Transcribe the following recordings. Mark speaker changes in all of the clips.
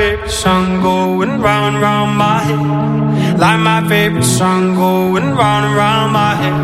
Speaker 1: favorite song going round and round my head. Like my favorite song going round and round my head.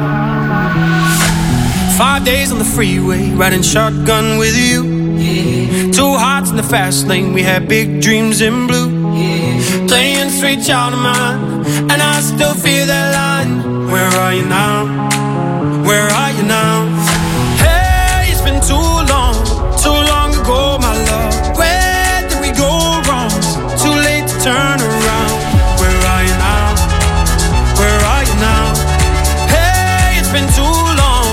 Speaker 1: 5 days on the freeway, riding shotgun with you. Yeah. 2 hearts in the fast lane, we had big dreams in blue. Yeah. Playing Sweet Child of Mine, and I still feel that line. Where are you now? Where are you now? Hey, it's been too long ago, my love. Where did we go wrong? Too late to turn around. Where are you now? Where are you now? Hey, it's been too long.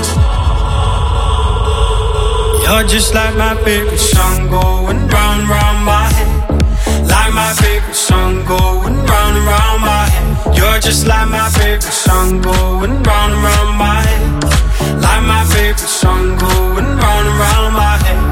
Speaker 1: You're just like my favorite song going round and round my head. Like my favorite song going round and round my head. You're just like my favorite song going round and round my head. Like my favorite song going round and round my head.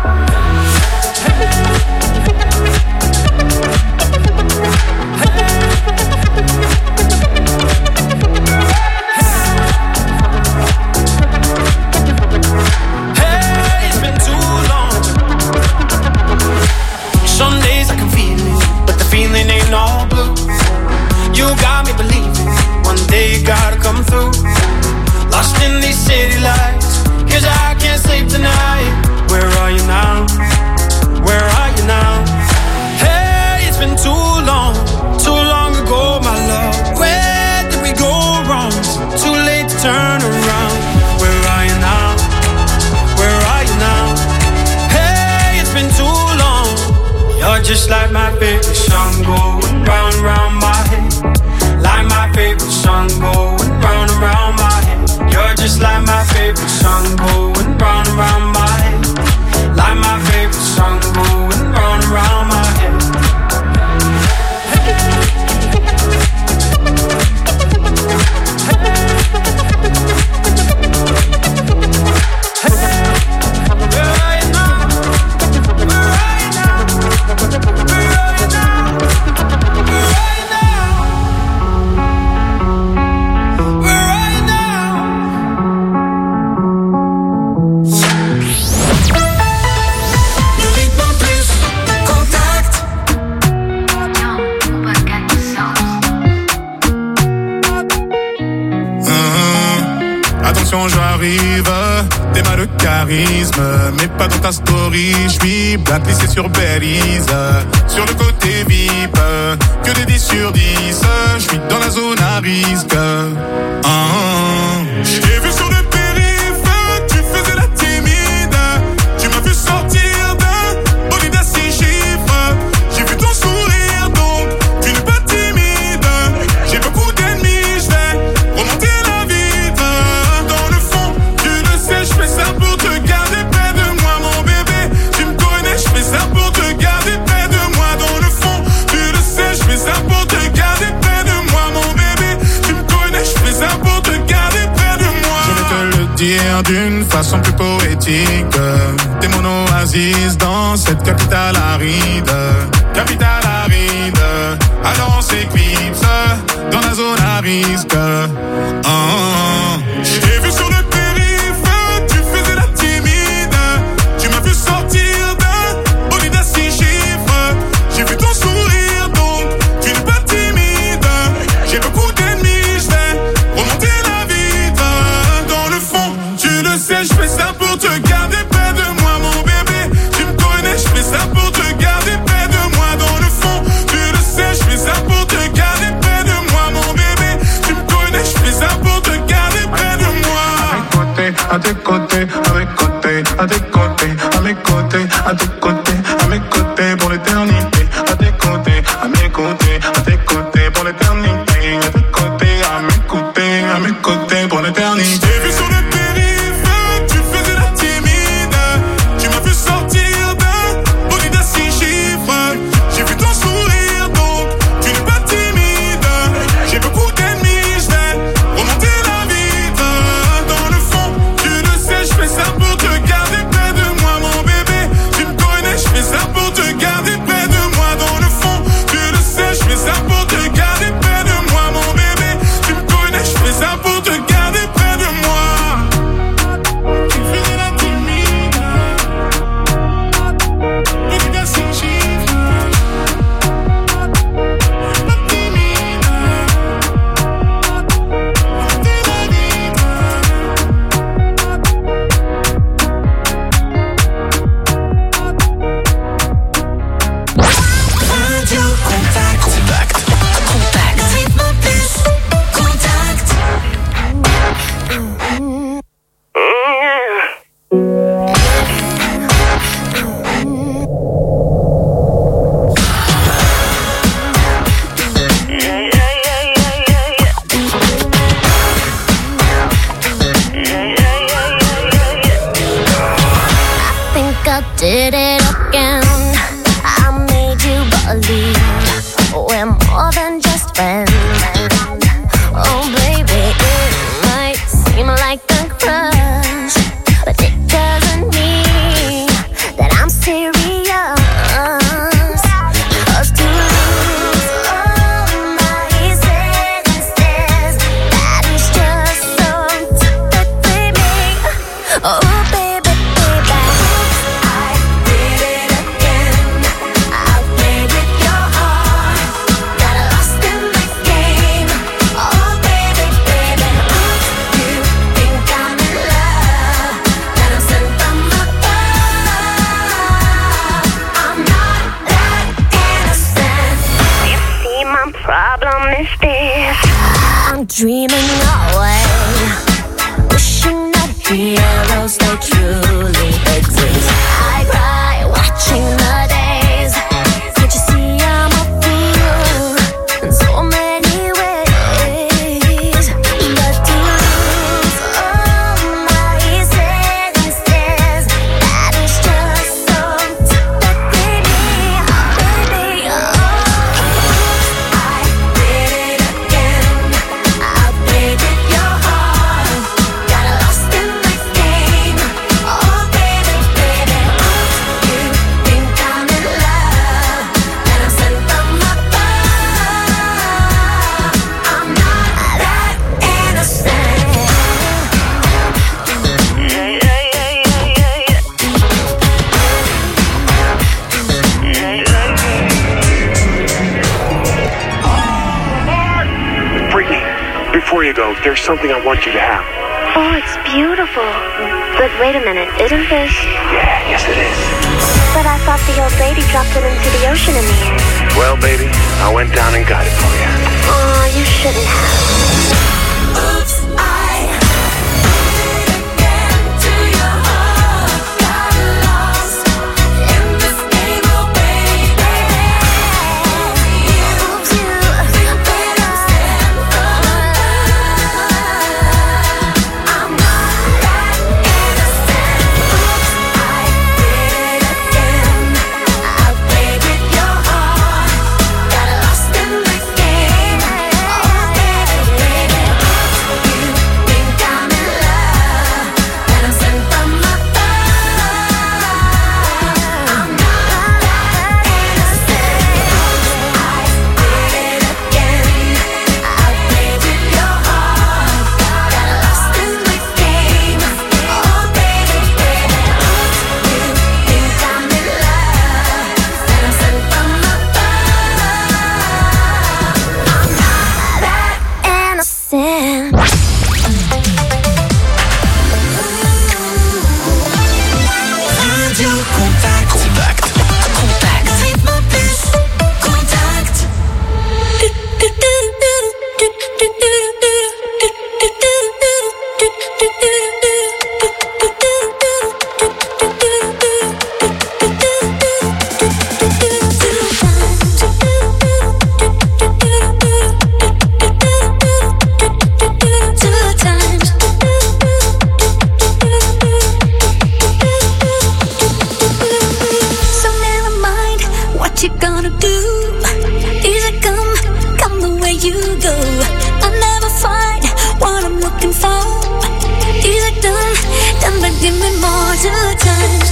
Speaker 1: Feeling ain't all blue. You got me believing one day you gotta come through. Lost in these city lights, 'cause I can't sleep tonight. Where are you now? Where are you now? Hey, it's been too long ago, my love. Where did we go wrong? Too late to turn around. Where are you now? Where are you now? Hey, it's been too long. You're just like my favorite song going round and round my head. Like my favorite song going round and round my head. You're just like my favorite song going round and round my head. Like my favorite song going round and round my head.
Speaker 2: J'arrive, t'es mal de charisme, mais pas dans ta story. J'suis blacklisté sur Belize, sur le côté VIP, que des 10 sur 10. J'suis dans la zone à risque. J'ai vu sur le périph', tu faisais la timide. Tu m'as vu sortir d'un bolide à 6 chiffres. J'ai vu ton sourire, donc tu n'es pas timide. J'ai beaucoup d'ennemis, j'vais remonter la vitre. Je fais ça pour te garder près de moi, mon bébé. Tu me connais, je fais ça pour te garder près de moi. Dans le fond, tu le sais, je fais ça pour te garder près de moi, mon bébé. Tu me connais, je fais ça pour te garder près de moi. Je vais te le dire d'une façon plus poétique. T'es mon oasis dans cette capitale aride. Capitale aride. Alors on s'éclipse dans la zone à risque. J'ai vu sur le sortir d'un bolide à 6 chiffres. J'ai vu ton sourire, donc tu n'es pas timide. J'ai beaucoup d'ennemis, j'vais remonter la vitre. Dans le fond, tu le sais, je fais ça pour te garder près de moi, mon bébé. Tu me connais, je fais ça pour te garder près de moi. Dans le fond, tu le sais, je fais ça pour te garder près de moi, mon bébé. Tu me connais, je fais ça pour te garder
Speaker 3: did it again. I made you believe we're more than just friends. Oh baby, it might seem like a crush, but it doesn't mean that I'm serious. 'Cause to lose all my senses, that is just so typically me. Oh baby, baby, I did it again. I played with your heart, got lost in the game. Oh baby, baby, you think I'm in love, that I'm sent from above. I'm not that innocent. You see, my problem is this: I'm dreaming away, wishing that heroes they truly exist. I cry watching the days. Can't you see I'm a fool in so many ways? But to lose all my senses, that is just so typically me, baby. Oh, I did it again. I played with your heart, got lost in the game. Oh baby, baby, you think I'm in love, that I'm sent from above. I'm not that innocent.
Speaker 4: Brittany, before you go, there's something I want you to have.
Speaker 3: Oh, it's beautiful. But wait a minute, isn't this?
Speaker 4: Yeah, yes it is.
Speaker 3: But I thought the old lady dropped it into the ocean in the end.
Speaker 4: Well, baby, I went down and got it for you.
Speaker 3: Oh, you shouldn't have. Oops, I did it again to your heart. Got lost in this game, oh baby. You better stand for love. I'm not that innocent. Oops, I did it again. I played with your heart, got lost in this game. Oh baby, baby, you think I'm in love, that I'm sent from above. I'm not that innocent. I did it again. I played with your heart, got lost in this game. Oh baby, baby, you think I'm in love, that I'm sent from above. I'm not that innocent.
Speaker 1: Radio Contact. Contact. Rythme plus. Contact.
Speaker 3: So never mind what you gonna do. Easy come the way you go. I'll never find what I'm looking for. Easy done, but give me more two times.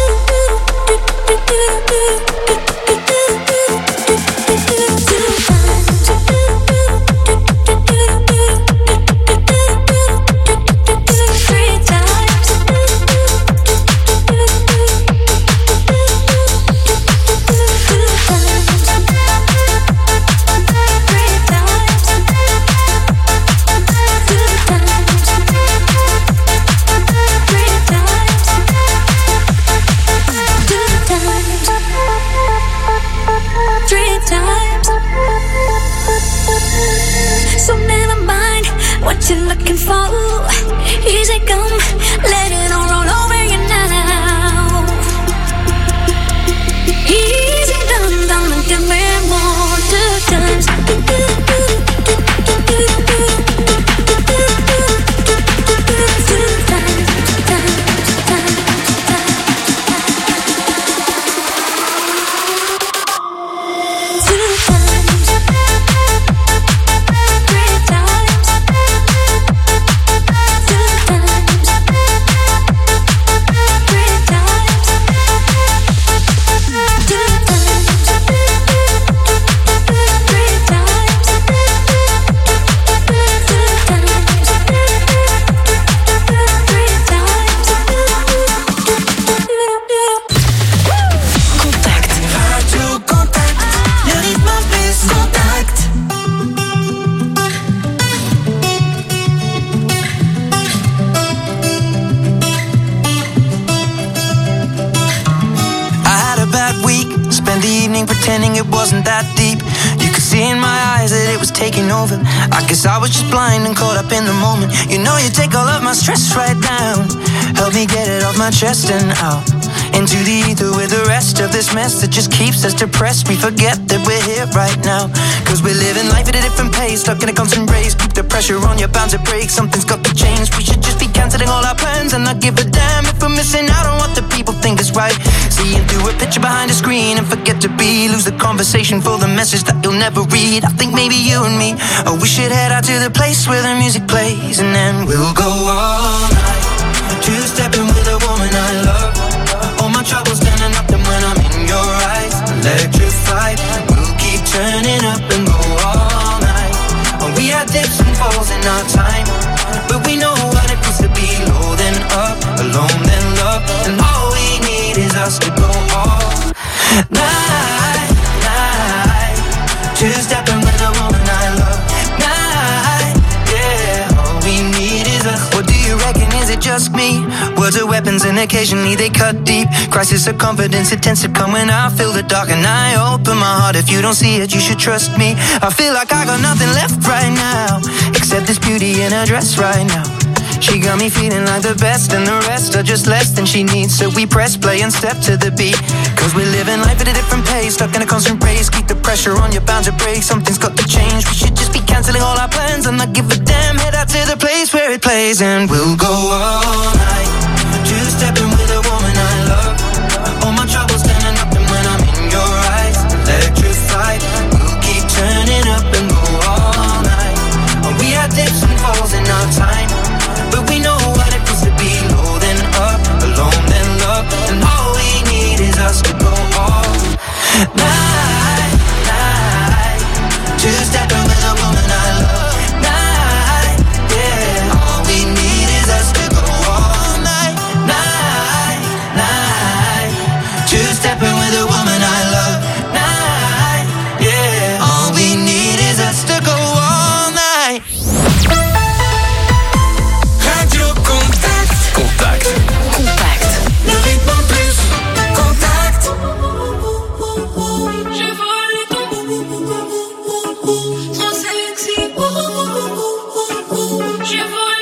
Speaker 3: Three times. Three times.
Speaker 5: wasn't that deep. You could see in my eyes that it was taking over. I guess I was just blind and caught up in the moment. You know you take all of my stress right down. Help me get it off my chest and out into the ether with the rest of this mess that just keeps us depressed. We forget that we're here right now, cause we're living life at a different pace, stuck in a constant race. Keep the pressure on, you're bound to break. Something's got to change. We should just be cancelling all our plans and not give a damn if we're missing out on what the people think is right. Seeing through a picture behind a screen and forget to be. Lose the conversation for the message that you'll never read. I think maybe you and me, oh, we should head out to the place where the music plays, and then we'll go all night, two-stepping with a woman I love. All my troubles standing up, and when I'm in your eyes, electrified. We'll keep turning up and go all night. Oh, we had dips and falls in our time, but we know what it feels to be low then up, alone then love, and all we need is us to go all night, night. Two-stepping with a woman I love. Night, yeah. All we need is us. What do you reckon? Is it just me? Words are weapons and occasionally they cut deep. Crisis of confidence, it tends to come when I feel the dark and I open my heart. If you don't see it, you should trust me. I feel like I got nothing left right now except this beauty in her dress right now. She got me feeling like the best, and the rest are just less than she needs. So we press play and step to the beat, cause we're living life at a different pace, stuck in a constant race. Keep the pressure on, you're bound to break. Something's got to change. We should just be cancelling all our plans and not give a damn. Head out to the place where it plays, and we'll go all night, two-stepping with a woman I love. All my troubles standing up, and when I'm in your eyes, electrified. We'll keep turning up and go all night. Oh, we had dips and falls in our time, but we know what it feels to be low then up, alone then love, and all we need is us to go all night, night. Two-stepping with a woman I love. Night, yeah. All we need is us to go all night, night, night. Two-stepping with a woman I love. Night, yeah. All we need is us to go all night.
Speaker 1: Contact.
Speaker 2: Le rythme en plus. Contact.
Speaker 6: Je vole ton trop sexy. Je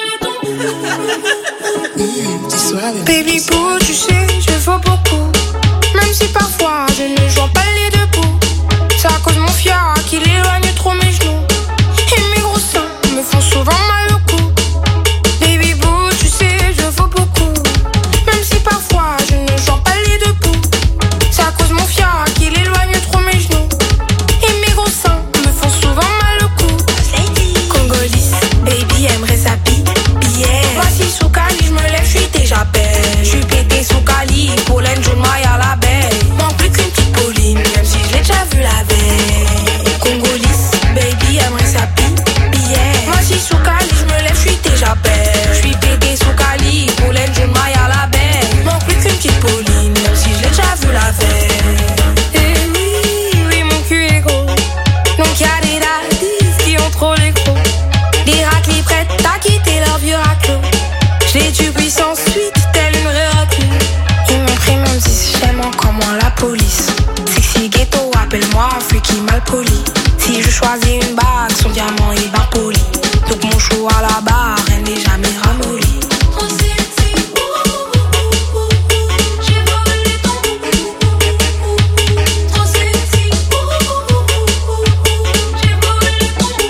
Speaker 6: vole ton Baby boo, tu sais, je vaux beaucoup. Même si parfois je ne joue pas les deux bouts. C'est à cause de mon fiac qu'il éloigne trop mes genoux. Et mes gros seins me font souvent mal au cou. Baby boo, tu sais, je vaux beaucoup. Même si parfois je ne joue pas les deux bouts. C'est à cause de mon fiac qu'il éloigne trop mes genoux. Et mes gros seins me font souvent mal au cou. Congolise, baby aimerait sa billet. Voici sous Cali, je me lève, je suis déjà belle. Je suis pété sous Cali, pollen, jaune, maille à la baie. Manque plus qu'une petite Pauline, même si je l'ai déjà vu la veille. Congolise, baby aimerait sa billet. Voici sous Cali, je me lève, je suis déjà belle. Je suis pété sous Cali, pollen, jaune, maille à la baie. Manque plus qu'une petite Pauline, même si je l'ai déjà vu la veille. Et oui, oui, mon cul est gros. Donc y'a des daddies qui ont trop les gros. Des raclis prêtes à quitter leur vieux raclo. Je les tue puissance suite, telle une vraie raclure. Ils m'ont pris même si j'aime encore moins la police. Sexy ghetto, appelle-moi freaky mal poli. Si je choisis une bague, son diamant il va poli. Donc mon show à la barre, elle n'est jamais ramollie. Trop sexy, j'ai volé ton trop sexy, j'ai volé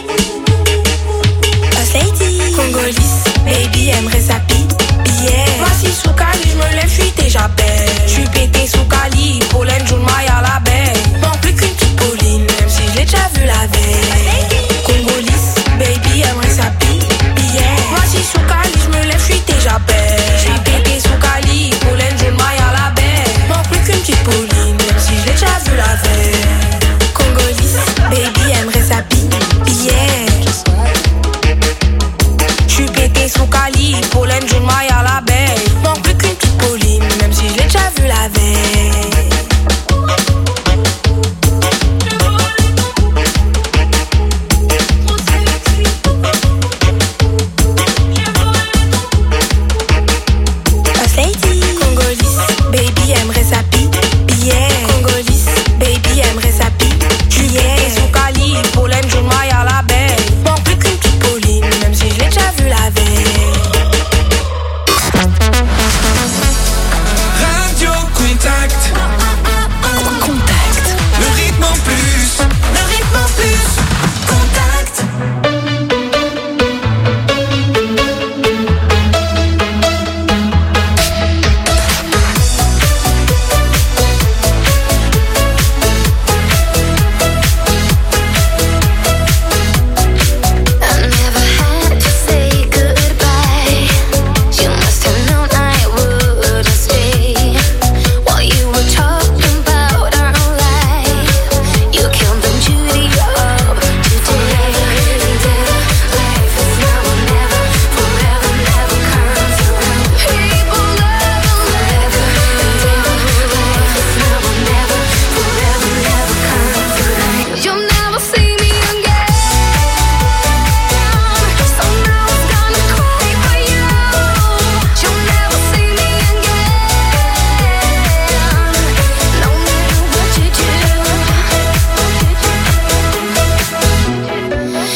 Speaker 6: ton Congolise, baby aimerait sa billet. Voici sous Cali, je me lève, je suis déjà belle. Je suis pété sous Cali, pollen, jaune, maille à la baie. Manque plus qu'une petite Pauline, même si je l'ai déjà vu la veille. Congolise, baby aimerait sa billet.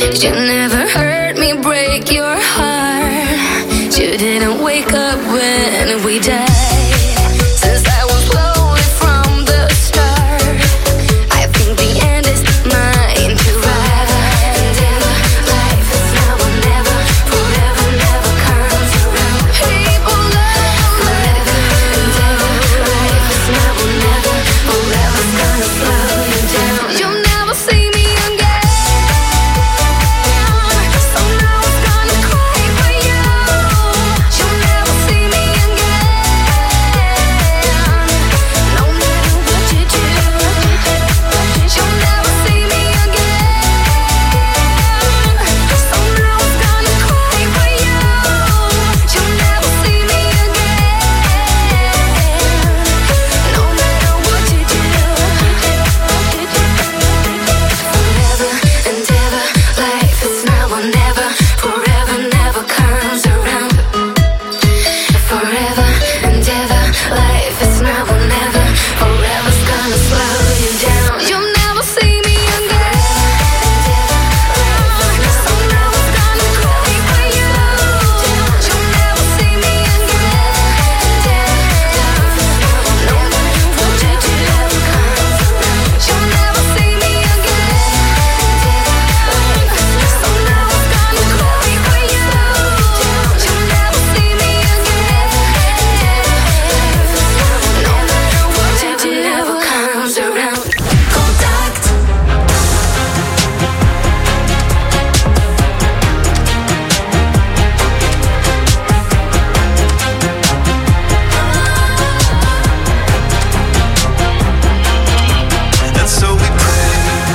Speaker 3: You never hurt me, break your heart. You didn't wake up when we died. Since I was lonely from the start, I think the end is mine to ride. Never, life is now or never. Forever never comes around. People love forever and ever. Life is now or never. Forever's gonna slow you down. You'll never see me again. So now I'm gonna cry for you. You'll never see me again. No matter what you do, you'll never see me again. So now I'm gonna cry for you. You'll never see me again. No matter what you do. Forever and ever, life is now or never. Forever never comes around. Forever and ever, life is now or never. Forever's gonna slow you down. You'll never see me again. So now I'm gonna cry for you. You'll never see me again. No matter what you do, you'll never see me again. So now I'm gonna cry for you. You'll never see me again. No matter what you do, never comes around. Contact.
Speaker 5: And so we pray.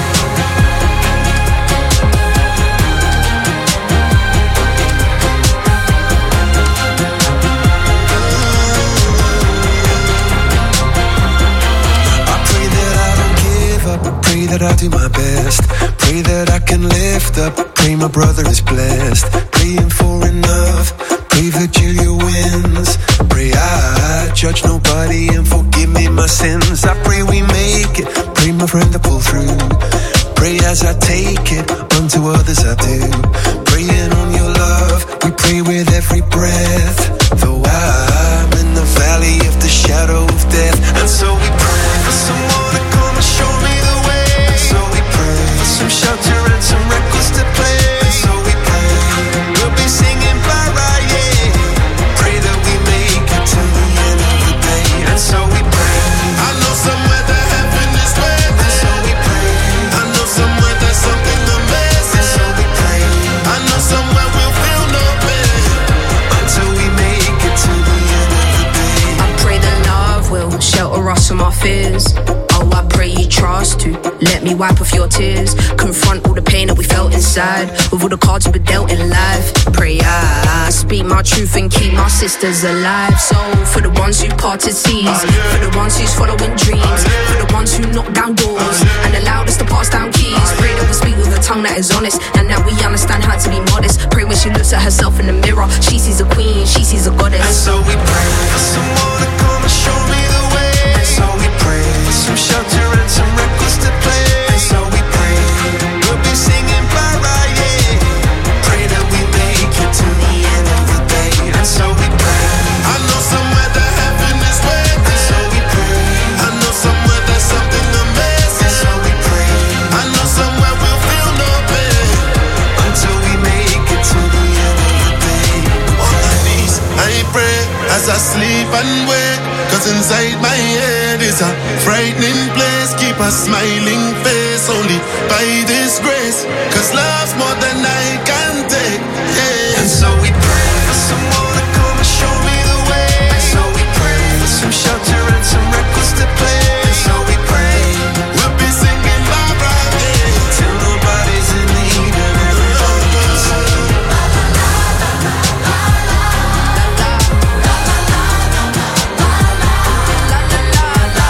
Speaker 5: I pray that I don't give up. I pray that I do my best. Pray that I can lift up. Pray my brother is blessed. Praying for enough. Pray Virgilia wins. Pray I judge nobody and forgive me my sins. I pray we make it. Pray my friend to pull through. Pray as I take it. Unto others I do. Praying on your love. We pray with every breath. Though I'm in the valley of the shadow of death. And so we pray for someone to come and show me the way. And so we pray for some shelter and some records to play. And so we pray we'll be singing bye-bye, yeah. Pray that we make it to the end of the day. And so we pray.
Speaker 2: I know somewhere that heaven is waiting.
Speaker 5: And so we pray.
Speaker 2: I know somewhere there's something amazing.
Speaker 5: And so we pray.
Speaker 2: I know somewhere we'll feel no pain.
Speaker 5: Until we make it to the end of the day.
Speaker 7: I pray that love will shelter us from our fears. Oh, I pray you trust to let me wipe off your tears. Confront all the pain that we felt inside with all the cards we were dealt in life. Pray I speak my truth and keep my sisters alive. So for the ones who parted seas, for the ones who's following dreams, for the ones who knock down doors and allowed us to pass down keys. Pray that we speak with a tongue that is honest and that we understand how to be modest. Pray when she looks at herself in the mirror, she sees a queen, she sees a goddess.
Speaker 5: And so we pray for someone to come and show me the way. And so we pray for some shelter and some records to play. And so we pray we'll be singing bye-bye, yeah. Pray that we make it to the end of the day. And so we pray.
Speaker 2: I know somewhere that heaven is waiting.
Speaker 5: And so we pray.
Speaker 2: I know somewhere there's something amazing.
Speaker 5: And so we pray.
Speaker 2: I know somewhere we'll feel no pain.
Speaker 5: Until we make it to the end of the day.
Speaker 2: On my knees, I pray as I sleep and wake. Cause inside my head is a frightening place. Keep a smiling face only by this grace. Cause love's more than I can take, yeah.
Speaker 5: And so we pray for someone to come and show me the way. And so we pray for some shelter and some records to play. And so we pray
Speaker 2: we'll be singing bye-bye, yeah.
Speaker 5: till nobody's in need and everybody's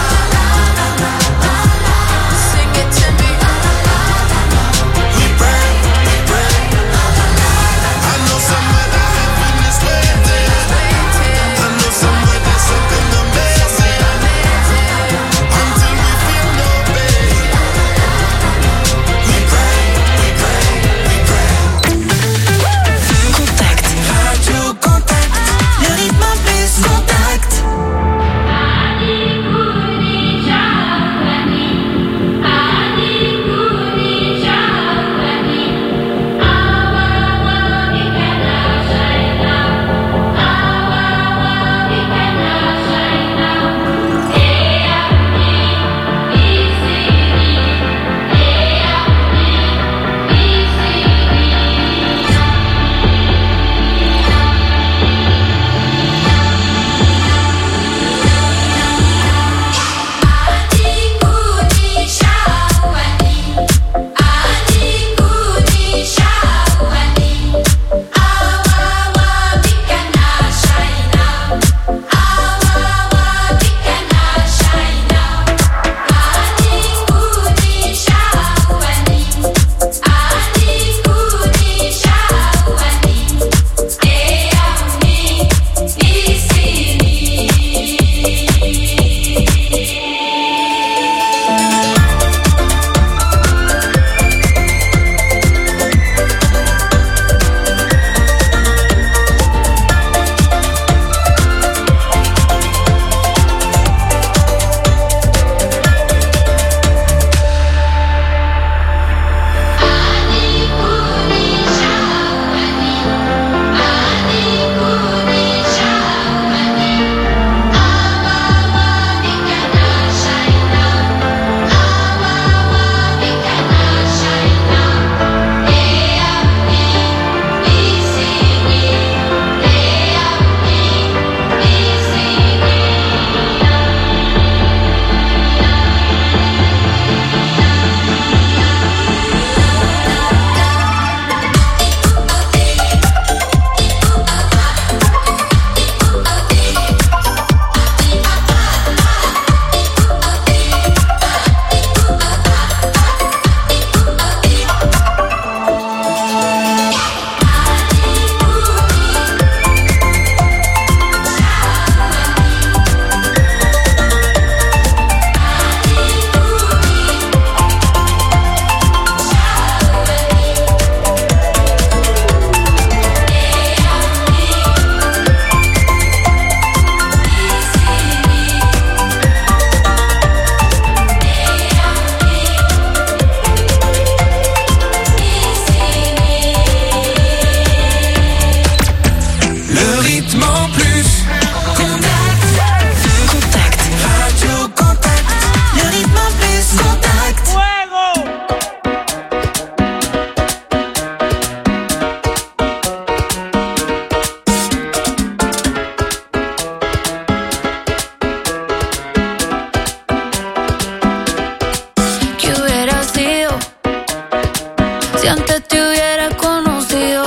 Speaker 7: Sing it to me.
Speaker 2: We pray
Speaker 8: Si antes te hubiera conocido,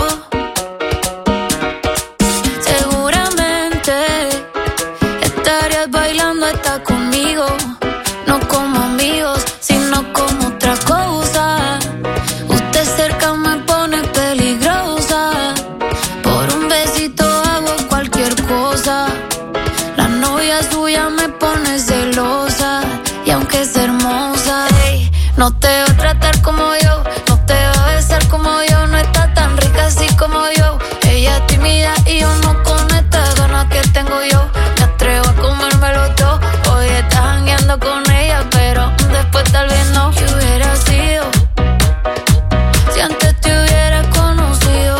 Speaker 8: seguramente estarías bailando hasta conmigo. No como amigos, sino como otra cosa. Usted cerca me pone peligrosa. Por un besito hago cualquier cosa. La novia suya me pone celosa. Y aunque es hermosa, ey, no te va a tratar como yo, no te va a besar como yo, no está tan rica así como yo. Ella es tímida y yo no con estas ganas que tengo yo. Me atrevo a comérmelo todo. Hoy estás jangueando con ella, pero después tal vez no. ¿Qué hubiera sido si antes te hubiera conocido?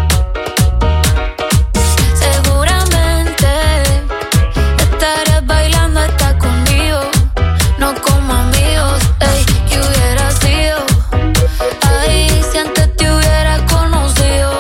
Speaker 8: Seguramente estarías bailando hasta conmigo. No como amigos, ey, ¿qué hubiera sido? Ay, si antes te hubiera conocido.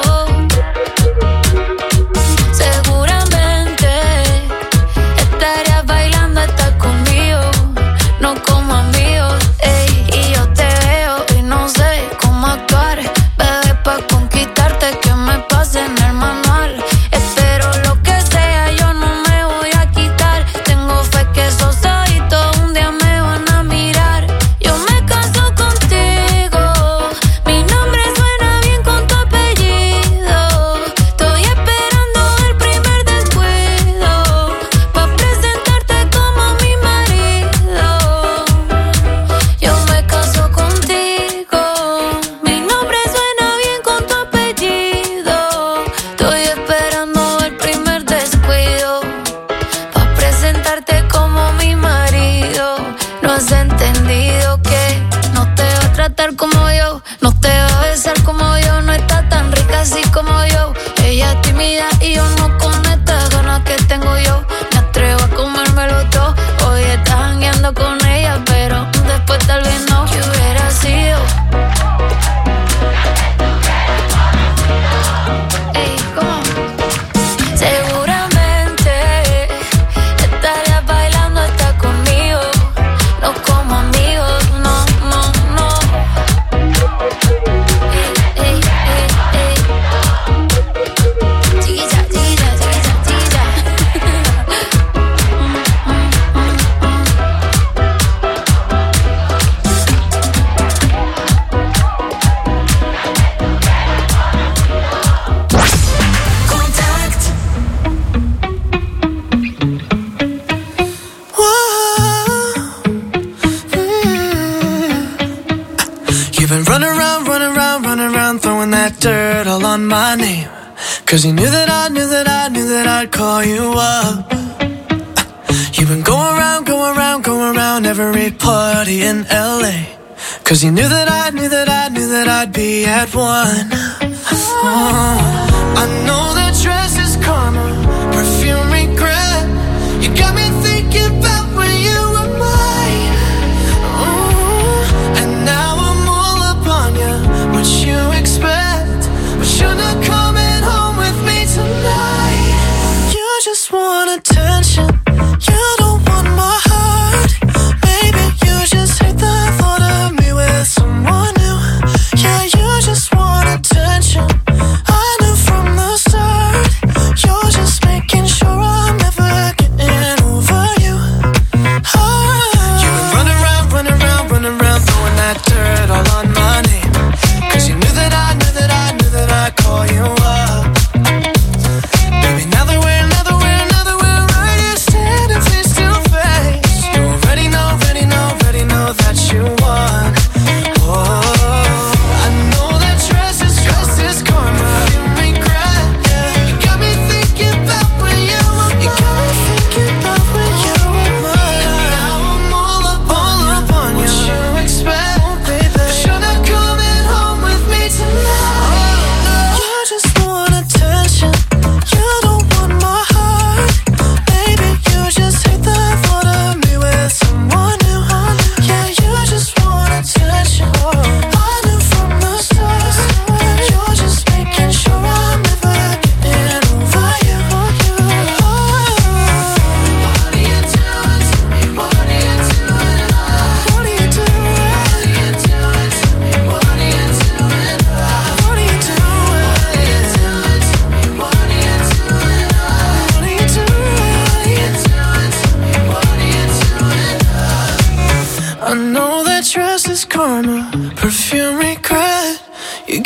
Speaker 8: Seguramente estarías bailando hasta conmigo. No como amigos, ey, y yo te veo y no sé cómo actuar. Bebé, pa' conquistarte que me pase en el manual. Espero lo que sea, yo no me voy a quitar. Tengo fe que esos ojitos un día me van a mirar. Yo me caso contigo, mi nombre suena bien con tu apellido. Estoy esperando el primer descuido pa' presentarte como mi marido. Yo me caso contigo, mi nombre suena bien con tu apellido. Estoy esperando el primer descuido pa' presentarte como mi marido. No has entendido que no te va a tratar como yo, no te va a besar como yo, no está tan rica así como yo. Ella es tímida y yo no con estas ganas que tengo yo. Me atrevo a comérmelo todo. Hoy estás jangueando con ella, pero después tal vez no. ¿Qué hubiera sido? Ey, ¿cómo? Seguramente estarías bailando hasta conmigo. No como amigos, no, no, no. Ey, ey, ey, ey. Chiquilla, chiquilla, chiquilla, chiquilla.
Speaker 5: You've been running around, throwing that dirt all on my name. Cause you knew that I'd call you up. You've been going around every party in LA. Cause you knew that I'd be at one. I know that dress is karma, perfume regret. You got me thinking about when you were mine. And now I'm all up on you, what you expect. But you're not coming home with me tonight. You just want attention, you don't want my heart. Maybe you just hate the thought of me with someone new. Yeah, you just want attention, I knew from the start. You're just making sure I'm never getting over you.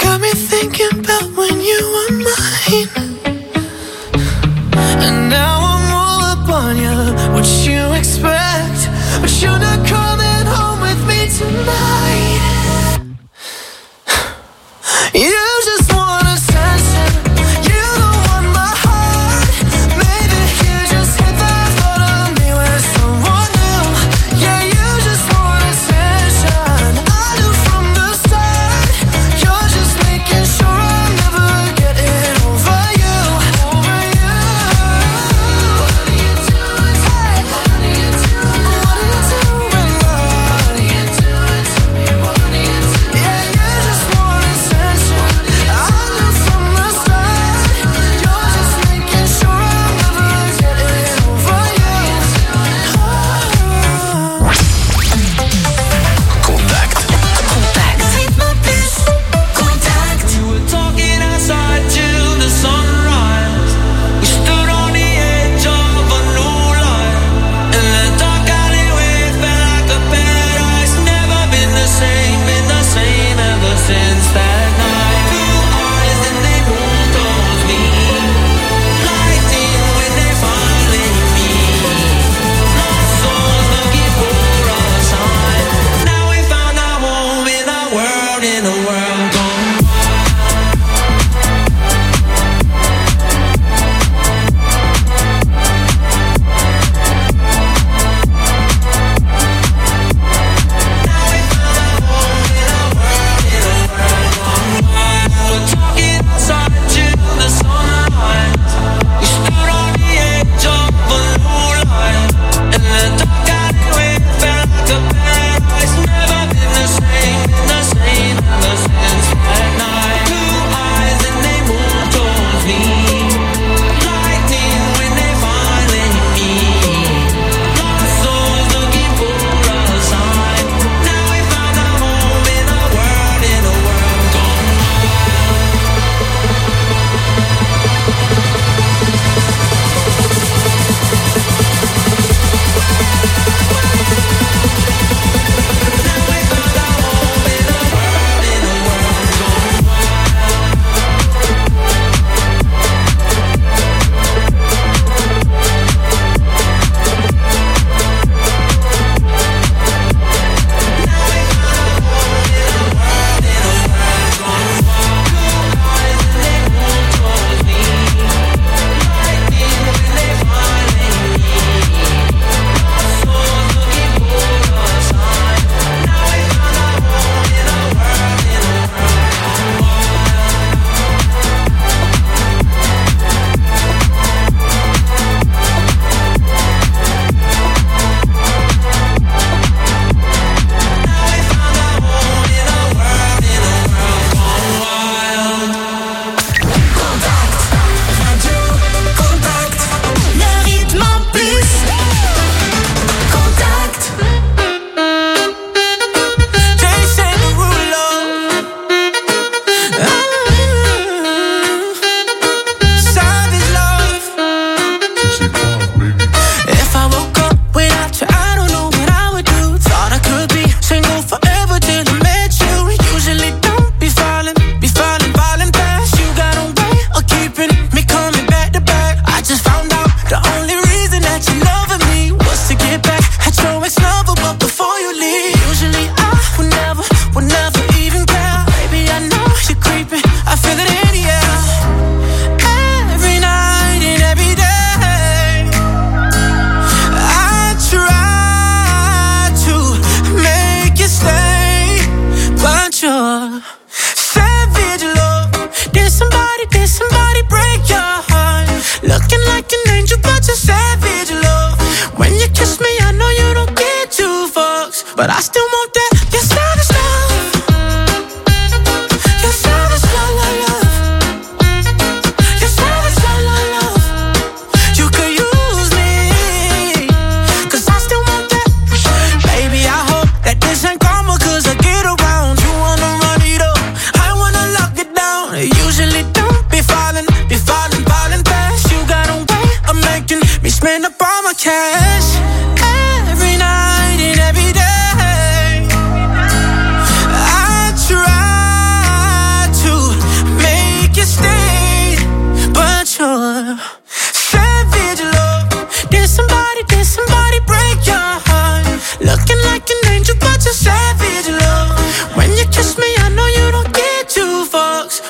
Speaker 5: Got me thinking about when you were mine. And now I'm all up on you. What you expect? But you're not coming home with me tonight. You just want attention. You don't want my heart. Maybe you just hit the thought of me with someone new. Yeah, you just want attention. I knew from the start. You're just making sure I'm never getting over you. Over you. What are you doing? Hey, what are you doing? What are you doing? What are you doing to me? What are you doing? Yeah, you just want attention.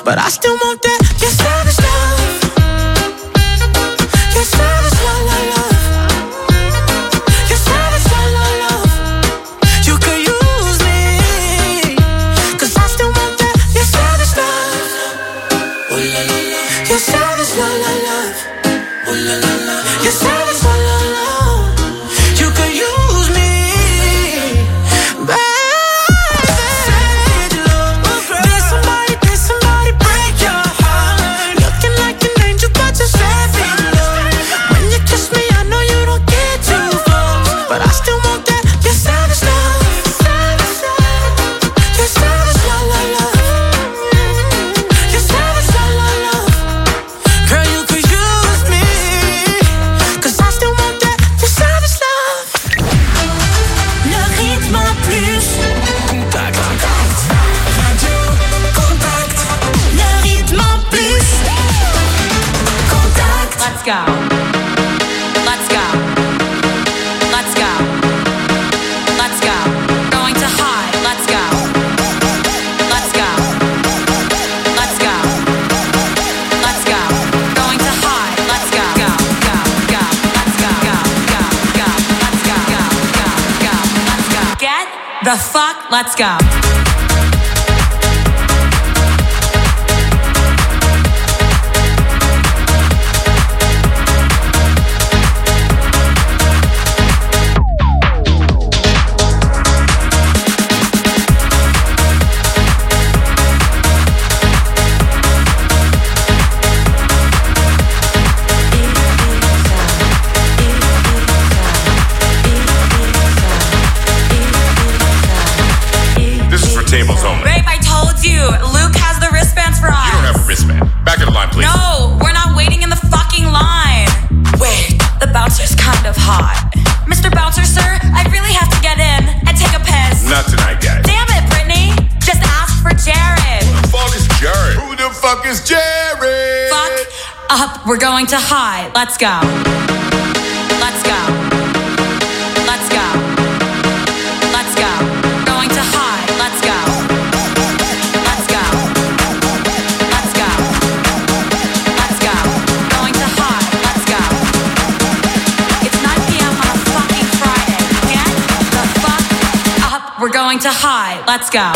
Speaker 5: but I still want that. Your savage love. Your savage love, love, love. Your savage love, love, love. You could use me, 'cause I still want that. Your savage love. Ooh la la la. Your savage love, love, love. Ooh la la la. Your savage love, love, love. You could use me, baby. Savage love. Did somebody break your heart? Looking like an angel, but you're savage love. When you kiss me, I know you don't get too close, but I still want that. Your savage love. Your savage love, love, love. Your savage love, love, love. Girl, you could use me, 'cause I still want that. Your savage love.
Speaker 3: Le rythme plus.
Speaker 5: Contact.
Speaker 3: Radio Contact. Le rythme plus. Contact.
Speaker 8: Let's go. Let's go. Let's go. Let's go. Going to high. Let's go. Let's go. Let's go. Let's go. Going to high. Let's go. Go. Go. Go. Let's go. Go. Go. Go. Let's go. Go. Go. Go. Let's go. Get the fuck. Let's go.
Speaker 9: This is for tables only.
Speaker 8: Babe, I told you. Luke has the wristbands for us.
Speaker 9: You don't have a wristband. Back in the line, please.
Speaker 8: No, we're not waiting in the fucking line. Wait, the bouncer's kind of hot. Mr. Bouncer, sir, I really have to get in and take a piss.
Speaker 9: Not tonight, guys.
Speaker 8: Damn it, Brittany. Just ask for Jared.
Speaker 9: Who the fuck is Jared? Who the fuck is Jared?
Speaker 8: Fuck up. We're going to high. Let's go. Let's go. Let's go. Let's go. Going to high. Let's go. Let's go. Let's go. Let's go. Going to high. Let's go. It's 9 p.m. on a fucking Friday. Get the fuck up. We're going to high. Let's go.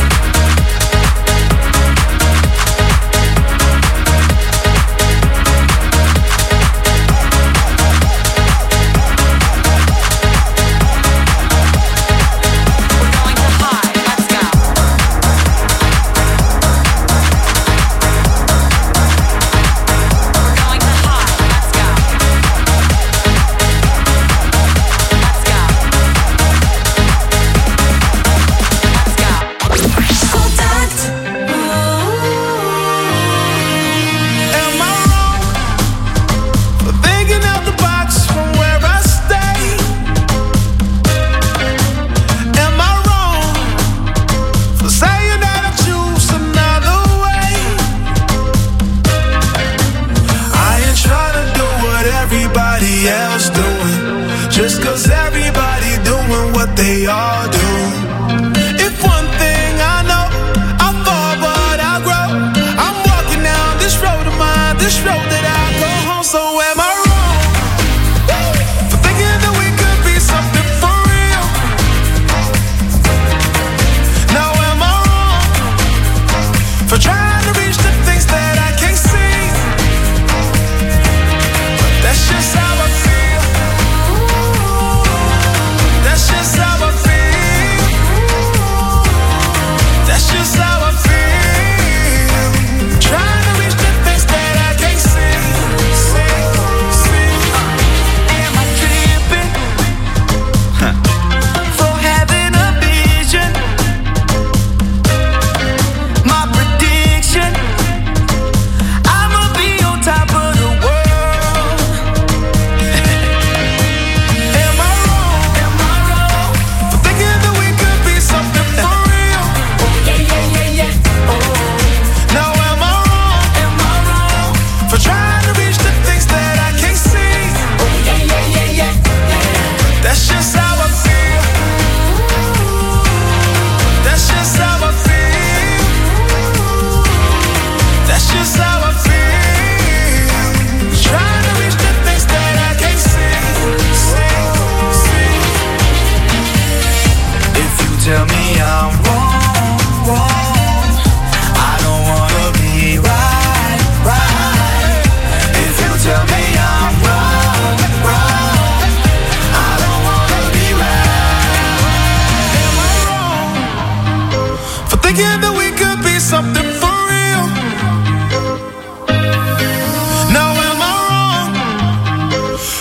Speaker 8: We're going to high. Let's go. We're going to high. Let's go. Let's go. Let's go.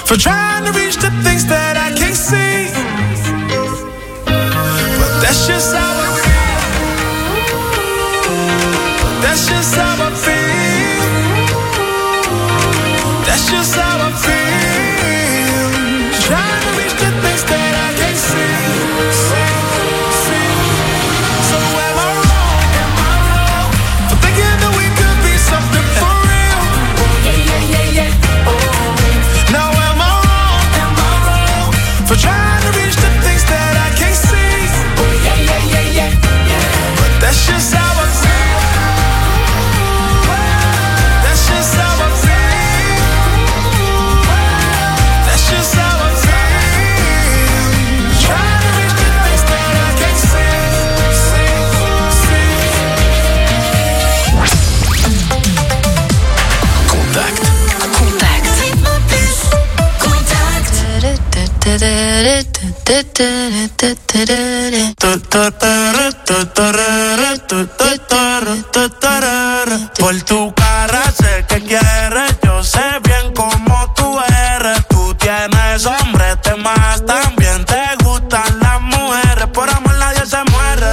Speaker 2: for trying to reach the things that I can't see. But that's just how I feel. That's just how I feel. That's just how I feel. Trying to reach the things that I can't see. So am I wrong? For thinking that we could be something for real? Yeah. Now am I wrong? For trying to reach the things that I can't see? Yeah. But that's just how I feel. That's just how I feel. That's just how I feel. Trying to reach the things that I can't see.
Speaker 1: Contact.
Speaker 10: Por tu cara sé que quieres, yo sé bien cómo tú eres. Tú tienes hombres, temas, también te gustan las mujeres. Por amor nadie se muere,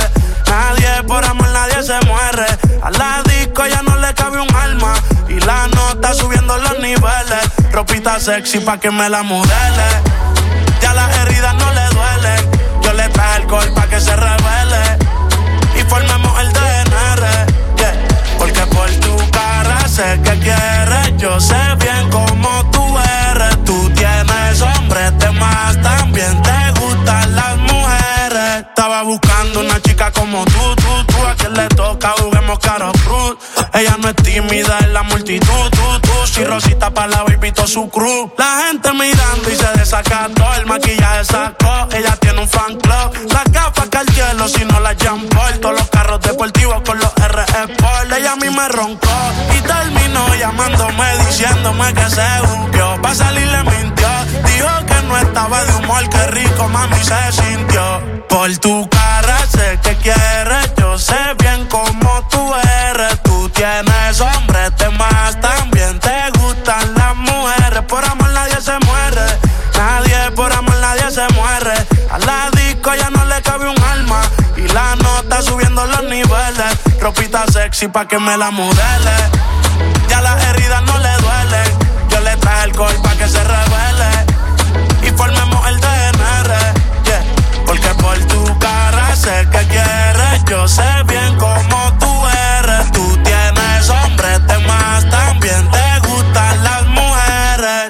Speaker 10: por amor nadie se muere. A la disco ya no le cabe un alma y la nota subiendo los niveles. Ropita sexy pa' que me la modele. Ya las heridas no le duelen. Yo le traje alcohol pa' que se revele y formemos el DNR, yeah. Porque por tu cara sé que quieres, yo sé bien cómo tú eres. Tú tienes hombres, temas, también te gustan las mujeres. Estaba buscando una chica como tú. A quien le toca juguemos caro cruz. Ella no es tímida en la multitud. Tú, si Rosita pa' la baby to su cruz. La gente mirando y se desacató. El maquillaje sacó, ella tiene un fan club. Las gafas Cartier, si no las Jean Paul. Todos los carros deportivos con los RS Sport. Ella a mí me roncó y terminó llamándome, diciéndome que se buqueó. Pa' salir le mintió, dijo que no estaba de humor. Qué rico mami se sintió. Por tu cara sé que quieres, yo sé bien cómo tú eres. Tú tienes hombres, temas, también te gustan las mujeres. Por amor nadie se muere, por amor nadie se muere. A la disco ya no le cabe un alma y la nota subiendo los niveles. Ropita sexy pa' que me la modele. Ya las heridas no le duelen. Yo le traje alcohol pa' que se revele y formemos el DNR, yeah. Porque por tu cara sé que quieres, yo sé bien cómo tú eres. Tú tienes hombres, temas, también te gustan las mujeres.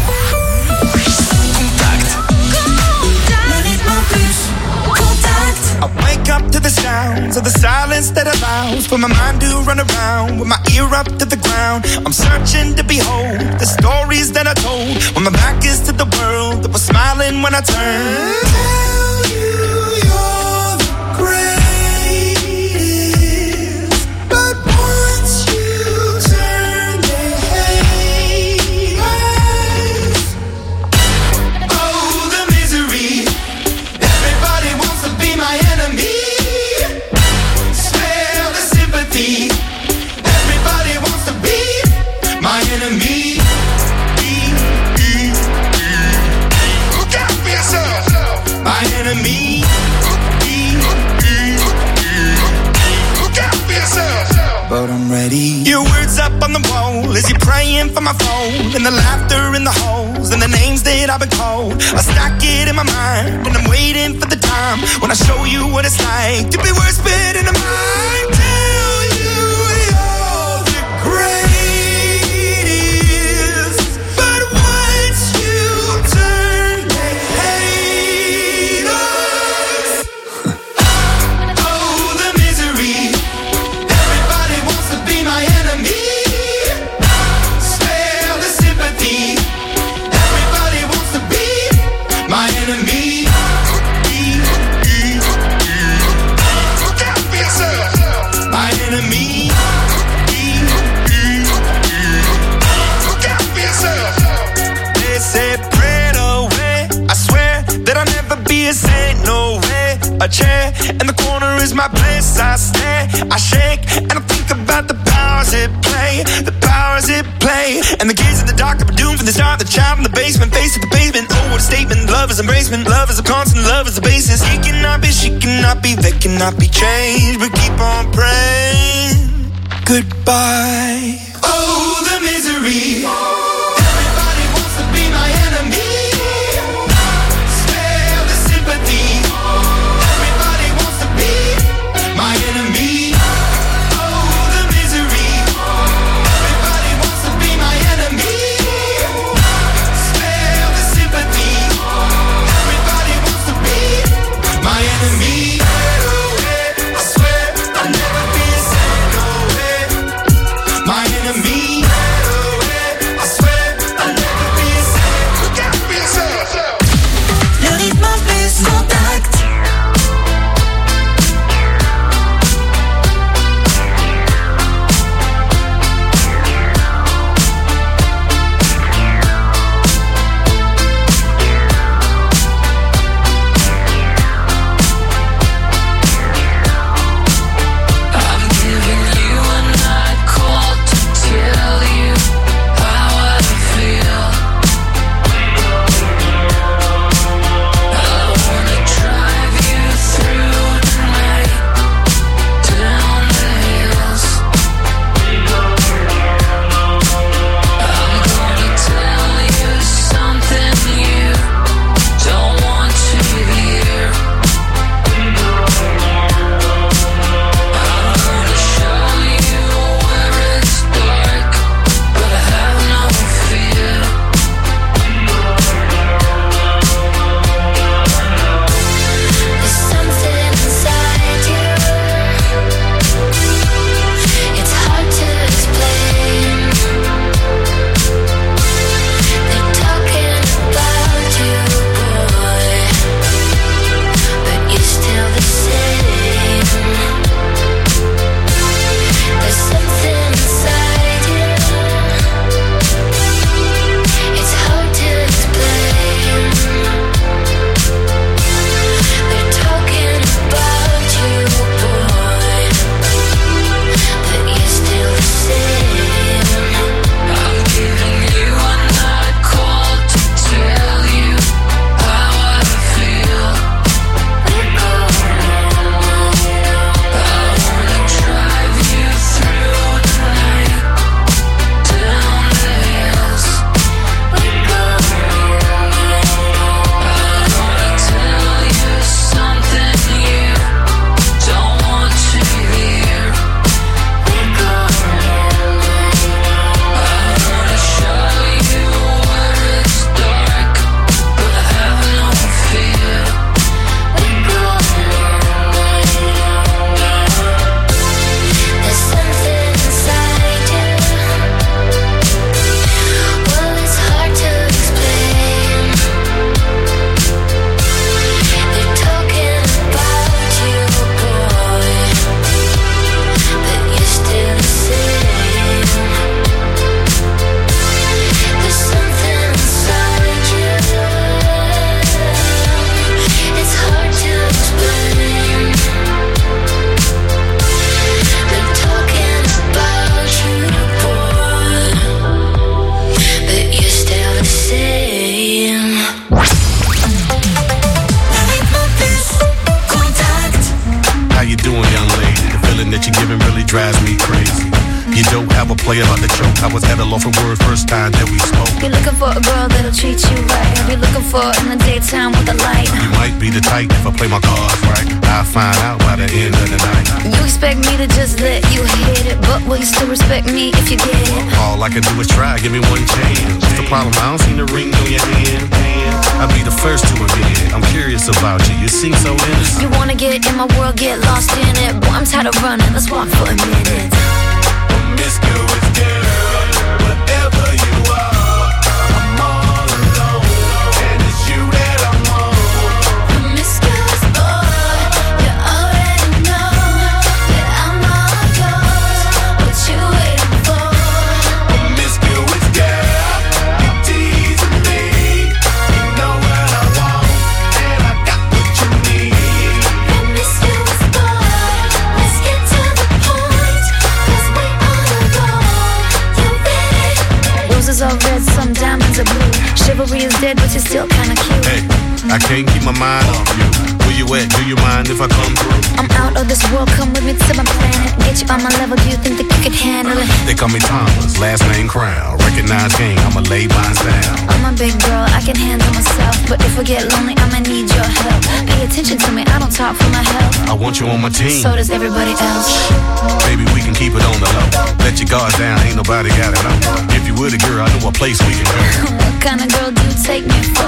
Speaker 2: I wake up to the sounds of the silence that allows for my mind to run around with my ear up to the ground. I'm searching to behold the stories that I told when my back is to the world that was smiling when I turned. Tell you you're the greatest, but once you turn they hate us. Oh, the misery. Everybody wants to be my enemy. Smell the sympathy. Everybody wants to be my enemy. Look out for yourself. My enemy. Look out for yourself. But I'm ready. Your words up on the wall as you're praying for my phone, and the laughter in the halls and the names that I've been called. I stack it in my mind and I'm waiting for the time when I show you what it's like to be worse fit in a mind. Tell you you're the greatest, but once you turn they hate us. Oh, the misery. Everybody wants to be my enemy. Spare the sympathy. Everybody wants to be my enemy. Look out for yourself. My enemy. Look out for yourself. They say pray away. I swear that I'll never be a saint. No way. A chair in the corner is my place. I stare, I shake, and I think about the powers at play. The powers
Speaker 5: stars hit play. And the kids at the doctor were doomed from the start. The child in the basement, face at the pavement. Oh, what a statement. Love is embracement. Love is a constant. Love is the basis. He cannot be, she cannot be, they cannot be changed. But keep on praying. Goodbye. Oh, the misery. Everybody wants to be my enemy. Spare the sympathy. Everybody wants to be my enemy.
Speaker 11: drives me crazy. You don't have a play about the joke. I was at a loss for words first time that we spoke.
Speaker 8: You're looking for a girl that'll treat you right. I'll be looking for in the daytime with the light.
Speaker 11: You might be the type if I play my cards right. I'll find out by the end of the night.
Speaker 8: You expect me to just let you hit it, but will you still respect me if you get it?
Speaker 11: All I can do is try, give me one chance. What's the problem? I don't see the ring on your hand. I'll be the first to admit it. I'm curious about you, you seem so innocent.
Speaker 8: You wanna get in my world, get lost in it. Boy, I'm tired of running, let's walk for a minute.
Speaker 11: Promiscuous girl, whatever you are, I'm all alone, and it's you that I want.
Speaker 8: Promiscuous boy, you already know that I'm all yours. What you waiting for?
Speaker 11: Promiscuous girl, you teasing me. You know what I want, and I got what you need.
Speaker 8: Promiscuous boy, let's get to the point, 'cause we on the road. roses are red, some diamonds are blue. Chivalry is dead, but you're still kinda cute.
Speaker 9: Hey, I can't keep my mind off you. Where you at? Do you mind if I come through?
Speaker 8: I'm out of this world, come with me to my planet. Get you on my level, do you think that you could handle it?
Speaker 9: They call me Thomas, last name Crown. Recognize game, I'ma lay mine down.
Speaker 8: I'm a big girl, I can handle myself. But if I get lonely, I'ma need your help. Pay attention to me, I don't talk for my health.
Speaker 9: I want you on my team.
Speaker 8: So does everybody else.
Speaker 9: Baby, we can keep it on the low. Let your guard down, ain't nobody got it on. If you were the girl, I know a place we can go.
Speaker 8: What kind of girl do you take me for?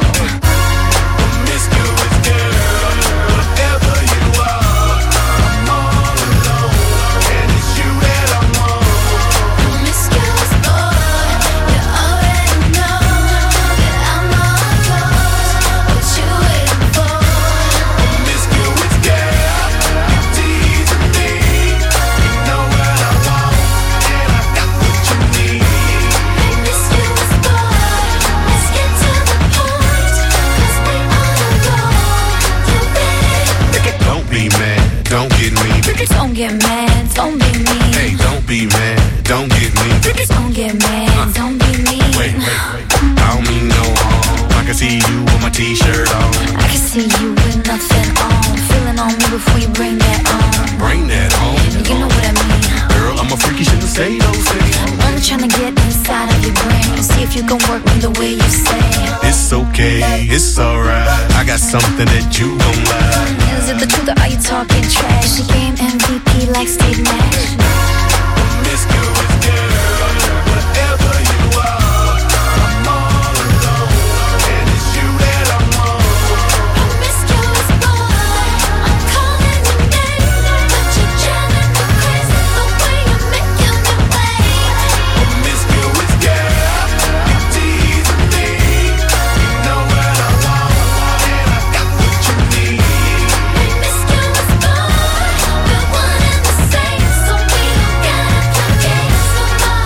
Speaker 11: Promiscuous girl, whatever you are, I'm all alone, and it's you that I want.
Speaker 8: Promiscuous boy, you already know that I'm all yours. What you waiting for?
Speaker 11: Promiscuous girl, you teasing me. You know what I want, and I got what you need.
Speaker 8: Promiscuous boy, let's get to the point, 'cause we all know you're ready.
Speaker 9: Don't be mad, don't get me.
Speaker 8: Don't get mad, don't be mean.
Speaker 9: Hey, don't be mad, don't get me.
Speaker 8: Don't get mad, don't be mean.
Speaker 9: Wait. I don't mean no harm. I can see you with my t-shirt on.
Speaker 8: I can see you with nothing on. Feeling on me before you bring that on.
Speaker 9: Bring that on.
Speaker 8: You know what I mean.
Speaker 9: Girl, I'm a freak, you shouldn't say those things.
Speaker 8: I'm only trying to get inside of your brain and see if you can work me the way you say.
Speaker 9: It's okay, it's alright. I got something that you don't like.
Speaker 8: Is it the truth or are you talking trash? She game MVP like Steve Nash.
Speaker 11: Promiscuous girl, whatever you are, I'm all alone, and it's you that I want.
Speaker 8: Promiscuous boy, I'm calling your name, but you're driving me crazy the way you're making me wait.
Speaker 11: Promiscuous girl, you teasing me. You know what I want, and I got what you need.
Speaker 8: Promiscuous boy, we're one and the same, so we don't gotta play games no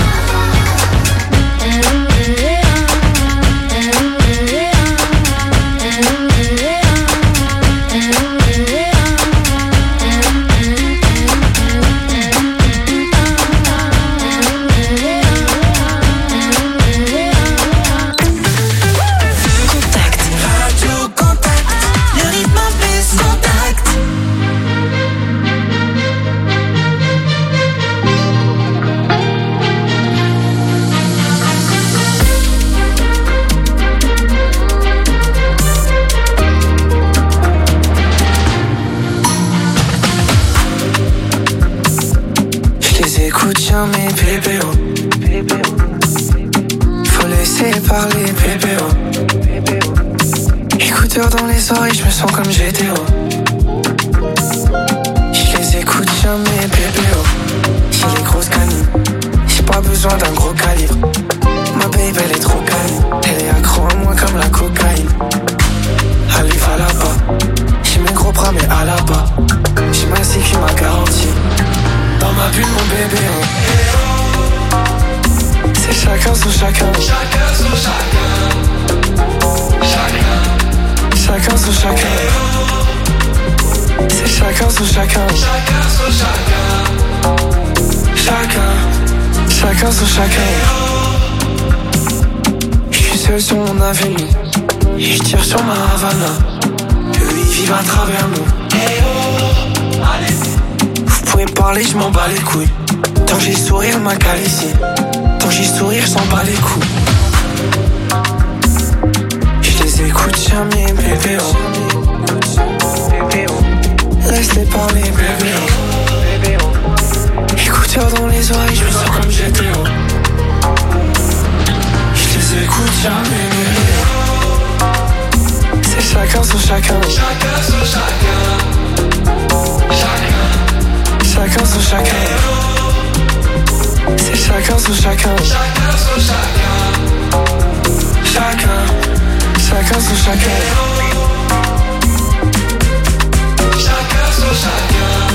Speaker 5: Contact. Radio Contact. Le rythme plus contact.
Speaker 12: Je les écoute jamais, bébéo. Faut laisser parler, bébéo. Écouteurs dans les oreilles, je me sens comme GTO. Je les écoute jamais, bébéo. J'ai les grosses canines, j'ai pas besoin d'un gros calibre. Ma babe, elle est trop calme, elle est accro à moi comme la cocaïne. Allez, va là-bas, j'ai mes gros bras, mais à la bas. J'ai ma sécu, ma garantie. Dans ma bulle, mon bébé, c'est chacun son chacun.
Speaker 11: Chacun son chacun.
Speaker 12: Chacun son chacun. C'est chacun son chacun.
Speaker 11: Chacun son chacun.
Speaker 12: Chacun son chacun. Je suis seul sur mon avenue et je tire sur ma Havana. Eux ils vivent à travers nous. Vous pouvez me parler, je m'en bats les couilles. Tant que j'ai le sourire, ma cale ici. Tant que j'ai le sourire, je s'en bats les couilles. Je les écoute jamais, bébé. Laisse-les parler, bébé. Écouteurs dans les oreilles, je me sens comme GTO. Je les écoute jamais, bébé. C'est chacun son chacun.
Speaker 11: Chacun son chacun.
Speaker 12: Chacun son chacun. C'est chacun son chacun.
Speaker 11: Chacun son chacun.
Speaker 12: Chacun son chacun.
Speaker 11: Chacun son chacun.